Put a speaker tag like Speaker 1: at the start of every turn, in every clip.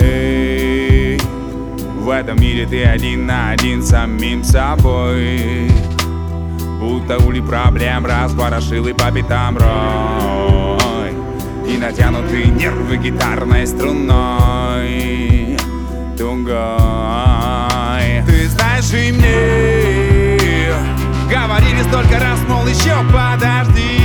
Speaker 1: эй. В этом мире ты один на один с самим собой. Будто улей проблем разворошил по пятам рой. И натянутые нервы гитарной струной тугой. Ты знаешь, и мне говорили столько раз, мол, еще подожди.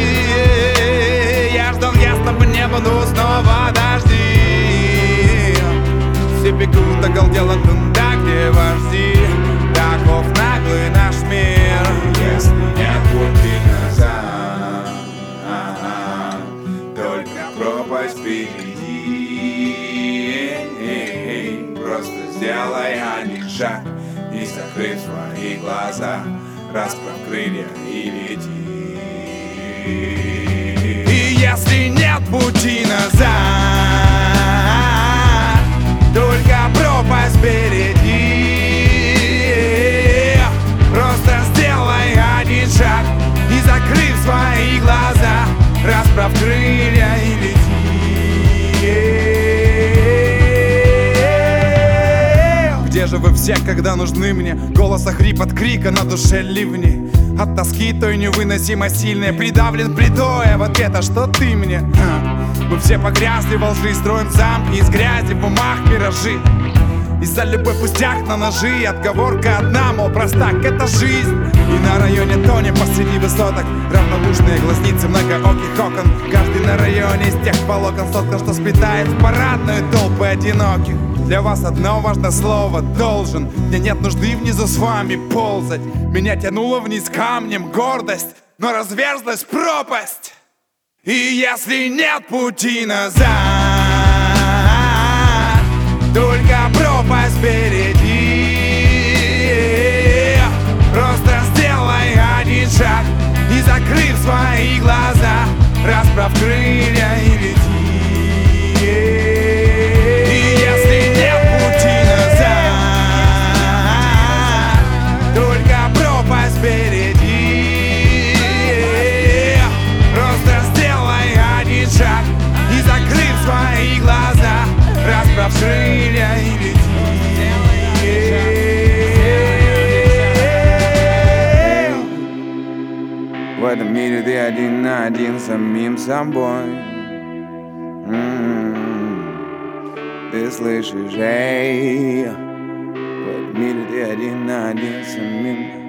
Speaker 1: Я ждал ясного неба, но снова дожди. Все бегут, оголдело туда, где вожди. Таков наглый наш мир. Если нет пути назад, только пропасть впереди. Просто сделай один шаг и, закрыв свои глаза, расправь крылья и лети. И если нет пути назад, только пропасть впереди. Просто сделай один шаг и, закрыв свои глаза, расправь крылья и лети. Где же вы все, когда нужны мне? Голос охрип от крика, на душе ливни. От тоски той невыносимо сильной, придавлен плитой, а в ответ: а что ты мне? Мы все погрязли во лжи, строим замки из грязи, в умах миражи. И-за любой пустяк на ножи, отговорка одна, мол, простак, это жизнь. И на районе тонем посреди высоток равнодушные глазницы многооких окон. Каждый на районе из тех волокон соткан, что сплетает в парадную толпы одиноких. Для вас одно важное слово: должен. Мне нет нужды внизу с вами ползать. Меня тянуло вниз камнем гордость, но разверзлась пропасть. И если нет пути назад, только пропасть впереди. Просто сделай один шаг и, закрыв свои глаза, расправь крылья и лети. И если нет пути назад, только пропасть впереди. Просто сделай один шаг и, закрыв свои глаза, расправь крылья и лети. В этом мире ты один на один с самим собой. Ты слышишь, эй? В этом мире ты один на один с самим